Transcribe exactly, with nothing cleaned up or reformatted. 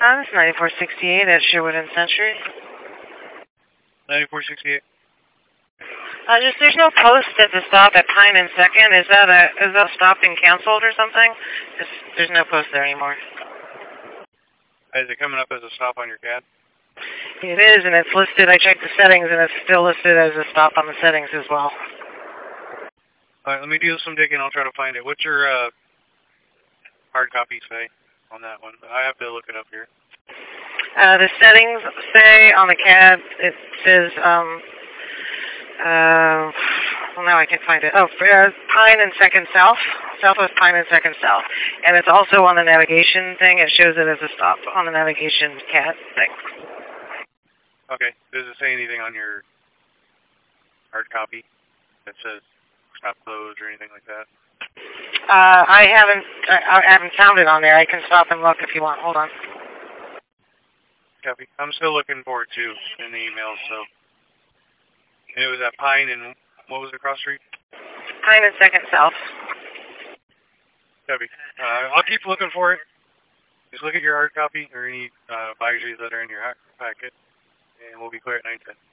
Uh, this is ninety-four sixty-eight at Sherwood and Century. ninety-four sixty-eight. Uh, just there's no post at the stop at Pine and Second. Is that a is that stop being canceled or something? Just, there's no post there anymore. Is it coming up as a stop on your C A D? It is, and it's listed. I checked the settings, and it's still listed as a stop on the settings as well. All right, let me do some digging. I'll try to find it. What's your uh, hard copy say on that one? I have to look it up here. Uh, the settings say on the C A D, it says, um, uh, well, now I can't find it. Oh, for, uh, Pine and Second South. Southwest Pine and Second South. And it's also on the navigation thing. It shows it as a stop on the navigation C A D thing. Okay. Does it say anything on your hard copy that says stop closed or anything like that? Uh, I haven't, I, I haven't found it on there. I can stop and look if you want. Hold on. Copy. I'm still looking for it too in the email, so. And it was at Pine and what was the cross street? Pine and Second South. Copy. Uh, I'll keep looking for it. Just look at your hard copy or any uh, advisories that are in your packet, and we'll be clear at nine ten.